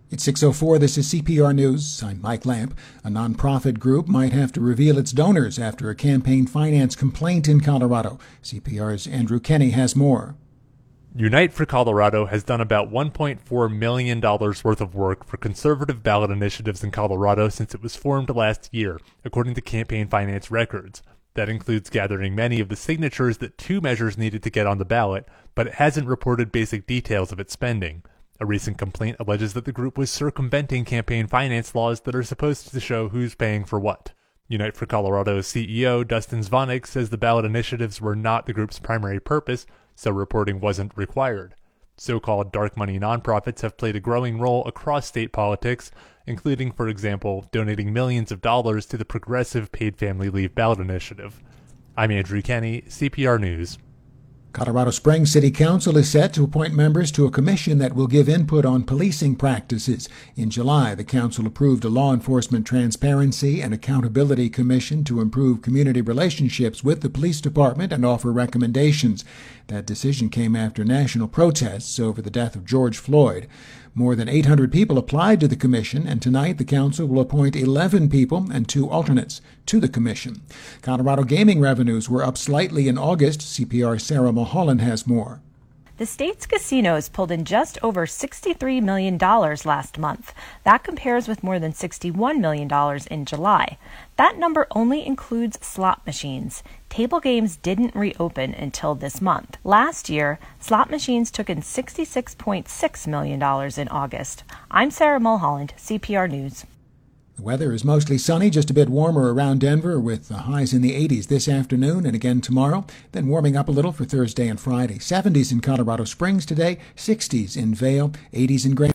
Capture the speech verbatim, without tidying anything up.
It's six oh four. This is C P R News. I'm Mike Lamp. A nonprofit group might have to reveal its donors after a campaign finance complaint in Colorado. C P R's Andrew Kenny has more. Unite for Colorado has done about one point four million dollars worth of work for conservative ballot initiatives in Colorado since it was formed last year, according to campaign finance records. That includes gathering many of the signatures that two measures needed to get on the ballot, but it hasn't reported basic details of its spending. A recent complaint alleges that the group was circumventing campaign finance laws that are supposed to show who's paying for what. Unite for Colorado's C E O, Dustin Zvonek, says the ballot initiatives were not the group's primary purpose, so reporting wasn't required. So-called dark money nonprofits have played a growing role across state politics, including, for example, donating millions of dollars to the Progressive Paid Family Leave ballot initiative. I'm Andrew Kenny, C P R News. Colorado Springs City Council is set to appoint members to a commission that will give input on policing practices. In July, the council approved a Law Enforcement Transparency and Accountability Commission to improve community relationships with the police department and offer recommendations. That decision came after national protests over the death of George Floyd. More than eight hundred people applied to the commission, and tonight the council will appoint eleven people and two alternates to the commission. Colorado gaming revenues were up slightly in August. C P R's Sarah Mulholland has more. The state's casinos pulled in just over sixty-three million dollars last month. That compares with more than sixty-one million dollars in July. That number only includes slot machines. Table games didn't reopen until this month. Last year, slot machines took in sixty-six point six million dollars in August. I'm Sarah Mulholland, C P R News. The weather is mostly sunny, just a bit warmer around Denver with the highs in the eighties this afternoon and again tomorrow, then warming up a little for Thursday and Friday. seventies in Colorado Springs today, sixties in Vail, eighties in Gray.